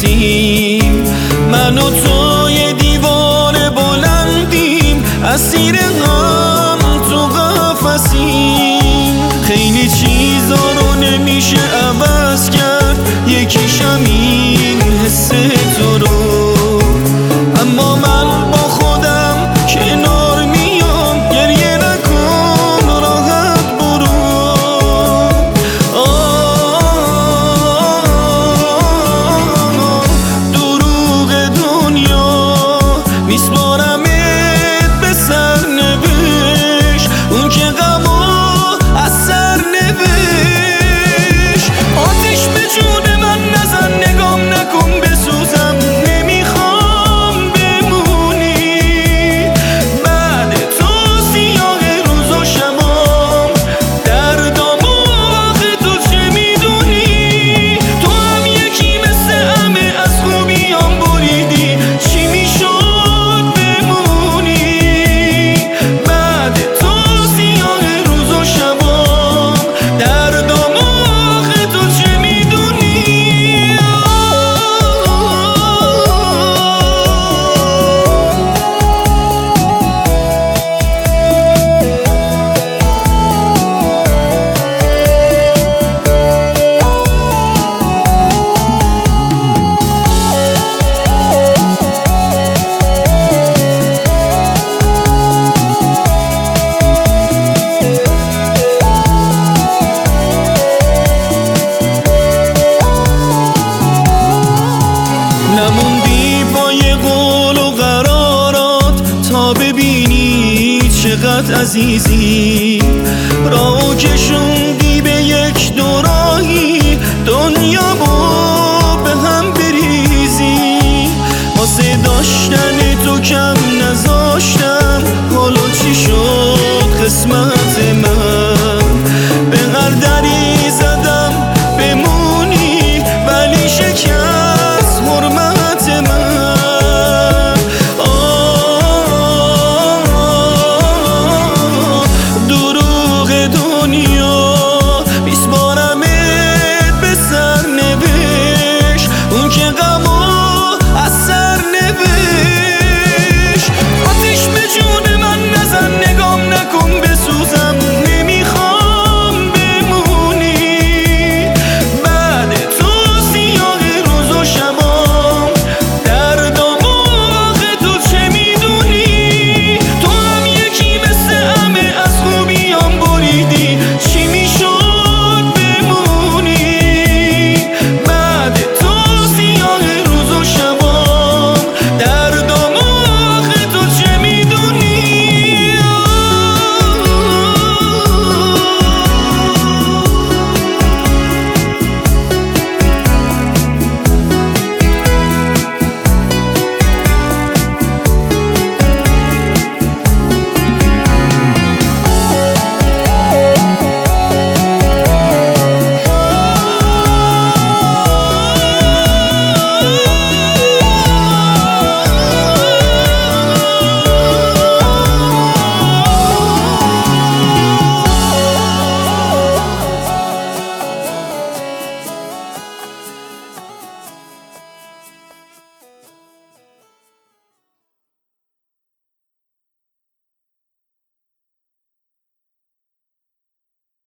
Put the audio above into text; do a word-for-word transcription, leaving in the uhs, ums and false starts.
نمیرسیم. من و تو یه دیوار بلندیم، اسیر هم تو قفسیم. خیلی چیزا رو نمیشه عوض کرد، یکیشم این حس تو رو. اما من با خودم کنار میام، گریه نکن راحت برو. آه دروغ دنیا میسپارمت به سرنوشت، اون که غمو از سر نوشت. آتش به جون من نزن، نگام نکن بسوزم، نمیخوام بمونی. بعد تو سیاه روز و شبام، دردام و آخه تو چه میدونی. تو هم یکی مثل همه از خوبیام بریدی، چی میشد بمونی. بعد تو سیاه روز و شبام، دردام و آخه تو چه میدونی. نموندی پای قول و قرارات تا ببینی چقدر عزیزی. راهو کشون